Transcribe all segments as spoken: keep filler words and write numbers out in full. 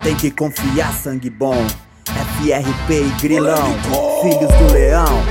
Tem que confiar, sangue bom. F R P e Grilão, filhos do leão.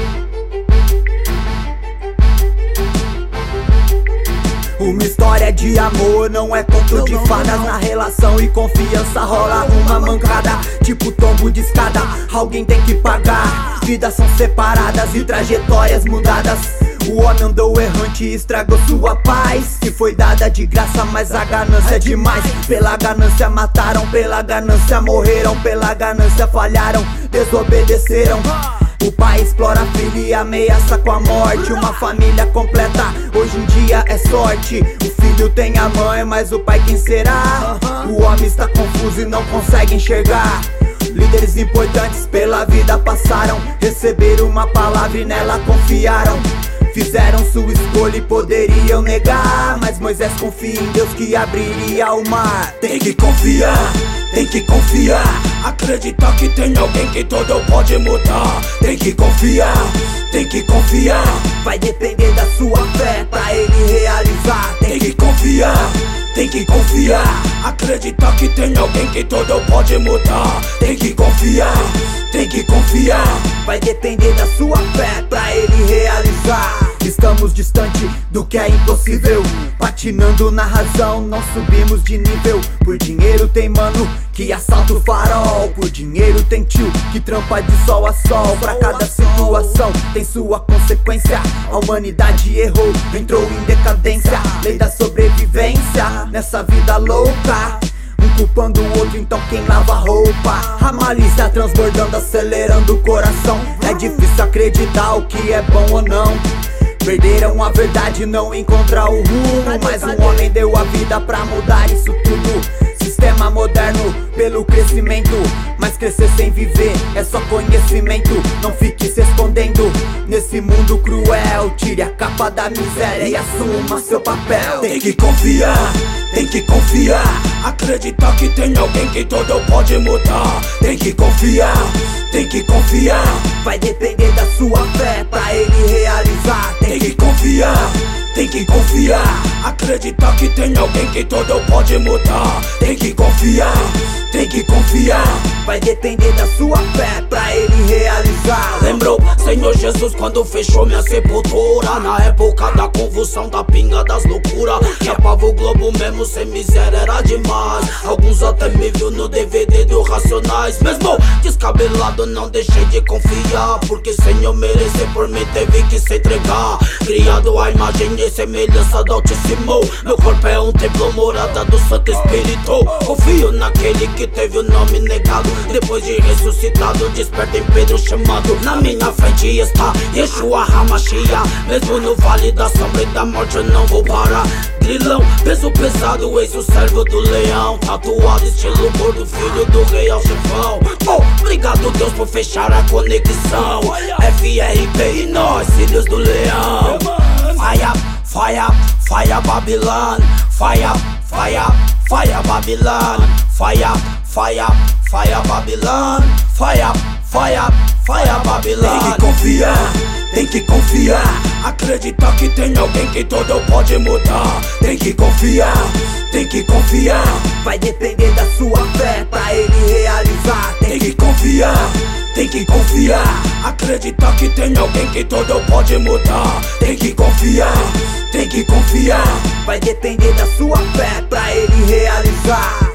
Uma história de amor não é conto de fadas. Na relação e confiança rola uma mancada, tipo tombo de escada, alguém tem que pagar. Vidas são separadas e trajetórias mudadas. O homem andou errante e estragou sua paz, que foi dada de graça, mas a ganância é demais. Pela ganância mataram, pela ganância morreram, pela ganância falharam, desobedeceram. O pai explora a filha e ameaça com a morte. Uma família completa, hoje em dia é sorte. O filho tem a mãe, mas o pai quem será? O homem está confuso e não consegue enxergar. Líderes importantes pela vida passaram, receberam uma palavra e nela confiaram. Fizeram sua escolha e poderiam negar, mas Moisés confia em Deus que abriria o mar. Tem que confiar, tem que confiar, acreditar que tem alguém que tudo pode mudar. Tem que confiar, tem que confiar, vai depender da sua fé pra ele realizar. Tem que confiar, tem que confiar, acreditar que tem alguém que tudo pode mudar. Tem que confiar, tem que confiar, vai depender da sua fé pra ele realizar. Estamos distante do que é impossível, patinando na razão, não subimos de nível. Por dinheiro tem mano que assalta o farol, por dinheiro tem tio que trampa de sol a sol. Pra cada situação tem sua consequência, a humanidade errou, entrou em decadência. Lei da sobrevivência nessa vida louca, um culpando o outro, então quem lava a roupa? A malícia transbordando, acelerando o coração. É difícil acreditar o que é bom ou não. Perderam a verdade, não encontrar o rumo, mas um homem deu a vida pra mudar isso tudo. Sistema moderno pelo crescimento, mas crescer sem viver é só conhecimento. Não fique se escondendo nesse mundo cruel, tire a capa da miséria e assuma seu papel. Tem que confiar, tem que confiar, acreditar que tem alguém que tudo pode mudar. Tem que confiar, tem que confiar, vai depender da sua fé pra ele realizar. Tem que confiar, tem que confiar, acreditar que tem alguém que tudo pode mudar. Tem que confiar, tem que confiar, vai depender da sua fé pra ele realizar. Lembrou, Senhor Jesus, quando fechou minha sepultura, na época da convulsão, da pinga, das loucuras. Chapava o globo mesmo, sem miséria era demais. Alguns até me viu no D V D do Racionais. Mesmo descabelado não deixei de confiar, porque sem eu merecer por mim teve que se entregar. Criado à imagem e semelhança do Altíssimo, meu corpo é um templo, morada do Santo Espírito. Confio naquele que teve o nome negado, depois de ressuscitado, desperta em Pedro chamado. Na minha frente está Yeshua HaMashiach, mesmo no vale da sombra e da morte eu não vou parar. Grilão, peso pesado, eis o servo do leão, tatuado estilo gordo, filho do rei ao chefão. Oh, obrigado Deus por fechar a conexão. F R P e nós, filhos do leão. Fire, fire, fire Babylon. Fire, fire, fire Babylon. Fire, fire, fire Babylon. Fire, fire, fire Babylon. Tem que confiar, tem que confiar, acreditar que tem alguém que tudo pode mudar. Tem que confiar, tem que confiar, vai depender da sua fé pra ele realizar. Tem que confiar, tem que confiar, acreditar que tem alguém que tudo pode mudar. Tem que confiar, tem que confiar, vai depender da sua fé pra ele realizar.